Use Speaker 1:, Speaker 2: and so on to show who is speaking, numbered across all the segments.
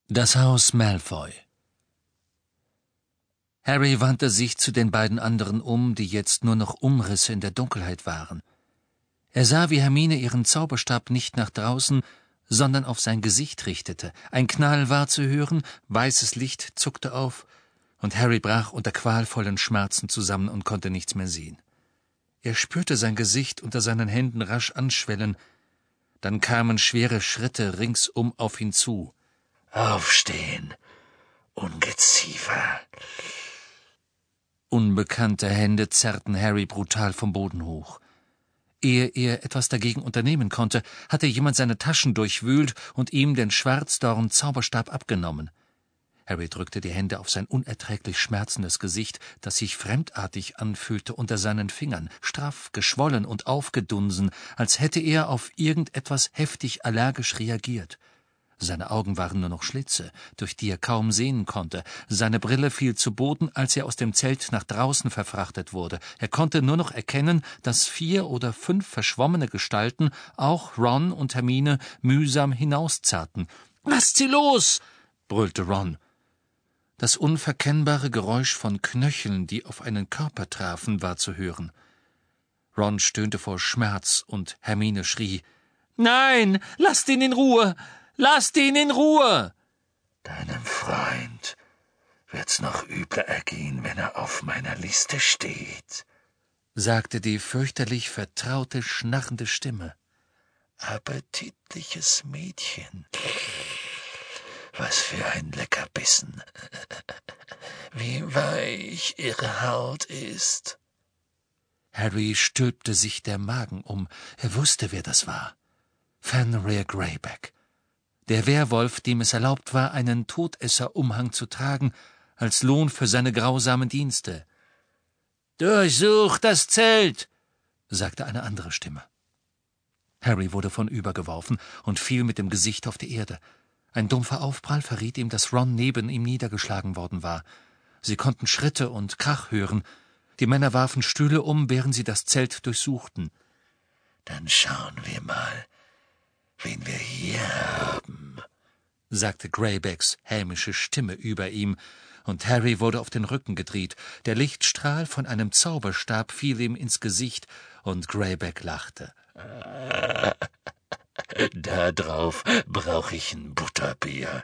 Speaker 1: Das Haus Malfoy. Harry wandte sich zu den beiden anderen um, die jetzt nur noch Umrisse in der Dunkelheit waren. Er sah, wie Hermine ihren Zauberstab nicht nach draußen, sondern auf sein Gesicht richtete. Ein Knall war zu hören, weißes Licht zuckte auf, und Harry brach unter qualvollen Schmerzen zusammen und konnte nichts mehr sehen. Er spürte sein Gesicht unter seinen Händen rasch anschwellen, dann kamen schwere Schritte ringsum auf ihn zu.
Speaker 2: »Aufstehen, Ungeziefer!«
Speaker 1: Unbekannte Hände zerrten Harry brutal vom Boden hoch. Ehe er etwas dagegen unternehmen konnte, hatte jemand seine Taschen durchwühlt und ihm den Schwarzdorn-Zauberstab abgenommen. Harry drückte die Hände auf sein unerträglich schmerzendes Gesicht, das sich fremdartig anfühlte unter seinen Fingern, straff, geschwollen und aufgedunsen, als hätte er auf irgendetwas heftig allergisch reagiert. Seine Augen waren nur noch Schlitze, durch die er kaum sehen konnte. Seine Brille fiel zu Boden, als er aus dem Zelt nach draußen verfrachtet wurde. Er konnte nur noch erkennen, dass 4 oder 5 verschwommene Gestalten, auch Ron und Hermine, mühsam hinauszerrten. »Lasst sie los!« brüllte Ron. Das unverkennbare Geräusch von Knöcheln, die auf einen Körper trafen, war zu hören. Ron stöhnte vor Schmerz und Hermine schrie, »Nein, lasst ihn in Ruhe! Lasst ihn in Ruhe!«
Speaker 2: »Deinem Freund wird's noch übler ergehen, wenn er auf meiner Liste steht«,
Speaker 1: sagte die fürchterlich vertraute, schnarrende Stimme.
Speaker 2: »Appetitliches Mädchen. Was für ein Leckerbissen. Wie weich ihre Haut ist.«
Speaker 1: Harry stülpte sich der Magen um. Er wusste, wer das war. Fenrir Greyback. Der Werwolf, dem es erlaubt war, einen Todesserumhang zu tragen, als Lohn für seine grausamen Dienste. »Durchsucht das Zelt«, sagte eine andere Stimme. Harry wurde vornübergeworfen und fiel mit dem Gesicht auf die Erde. Ein dumpfer Aufprall verriet ihm, dass Ron neben ihm niedergeschlagen worden war. Sie konnten Schritte und Krach hören. Die Männer warfen Stühle um, während sie das Zelt durchsuchten.
Speaker 2: »Dann schauen wir mal, wen wir hier haben«,
Speaker 1: sagte Greybacks hämische Stimme über ihm, und Harry wurde auf den Rücken gedreht. Der Lichtstrahl von einem Zauberstab fiel ihm ins Gesicht, und Greyback lachte.
Speaker 2: »Da drauf brauche ich ein Butterbier.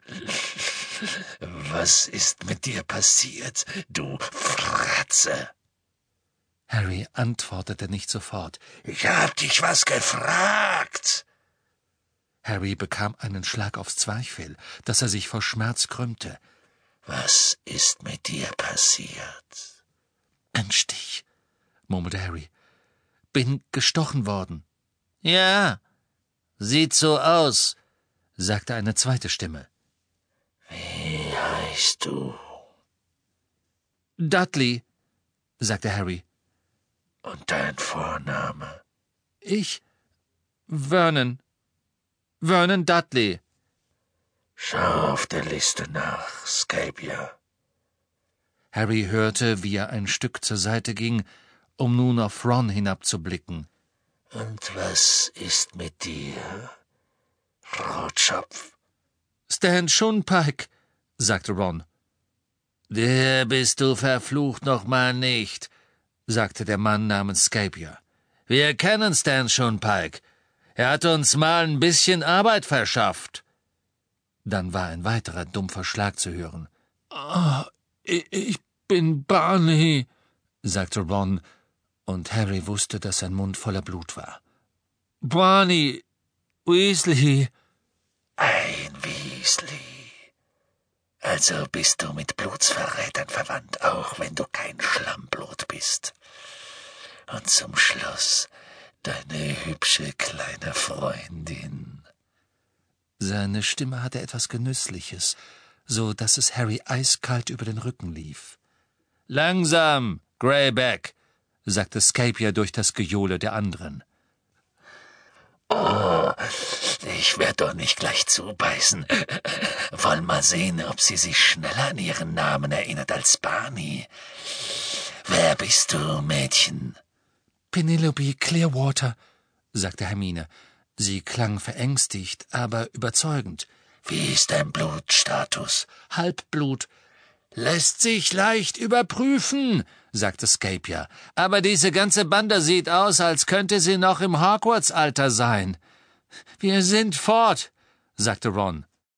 Speaker 2: Was ist mit dir passiert, du Fratze?«
Speaker 1: Harry antwortete nicht sofort.
Speaker 2: »Ich hab dich was gefragt!«
Speaker 1: Harry bekam einen Schlag aufs Zwerchfell, dass er sich vor Schmerz krümmte.
Speaker 2: »Was ist mit dir passiert?«
Speaker 1: »Ein Stich«, murmelte Harry. »Bin gestochen worden.«
Speaker 3: »Ja, sieht so aus«, sagte eine zweite Stimme.
Speaker 2: »Wie heißt du?«
Speaker 1: »Dudley«, sagte Harry.
Speaker 2: »Und dein Vorname?«
Speaker 1: »Ich? Vernon. Vernon Dudley.«
Speaker 2: »Schau auf der Liste nach, Scabier.«
Speaker 1: Harry hörte, wie er ein Stück zur Seite ging, um nun auf Ron hinabzublicken.
Speaker 2: »Und was ist mit dir, Rotschopf?«
Speaker 1: »Stan Shunpike«, sagte Ron.
Speaker 3: »Der bist du verflucht noch mal nicht«,
Speaker 1: sagte der Mann namens Scabier.
Speaker 3: »Wir kennen Stan Shunpike. Er hat uns mal ein bisschen Arbeit verschafft.«
Speaker 1: Dann war ein weiterer dumpfer Schlag zu hören.
Speaker 4: Ich bin Barney«,
Speaker 1: sagte Ron, und Harry wusste, dass sein Mund voller Blut war.
Speaker 4: »Barney Weasley.«
Speaker 2: »Ein Weasley. Also bist du mit Blutsverrätern verwandt, auch wenn du kein Schlammblut bist. Und zum Schluss deine hübsche kleine Freundin.«
Speaker 1: Seine Stimme hatte etwas Genüssliches, so dass es Harry eiskalt über den Rücken lief.
Speaker 3: »Langsam, Greyback«,
Speaker 1: sagte Scabier durch das Gejohle der anderen.
Speaker 2: »Oh, ich werd doch nicht gleich zubeißen. Wollen mal sehen, ob sie sich schneller an ihren Namen erinnert als Barney. Wer bist du, Mädchen?«
Speaker 1: »Penelope Clearwater«, sagte Hermine. Sie klang verängstigt, aber überzeugend.
Speaker 2: Wie ist dein Blutstatus?
Speaker 1: Halbblut. Lässt sich leicht überprüfen, sagte Scapia. Aber diese ganze Bande sieht aus, als könnte sie noch im Hogwarts-Alter sein. Wir sind fort, sagte Ron.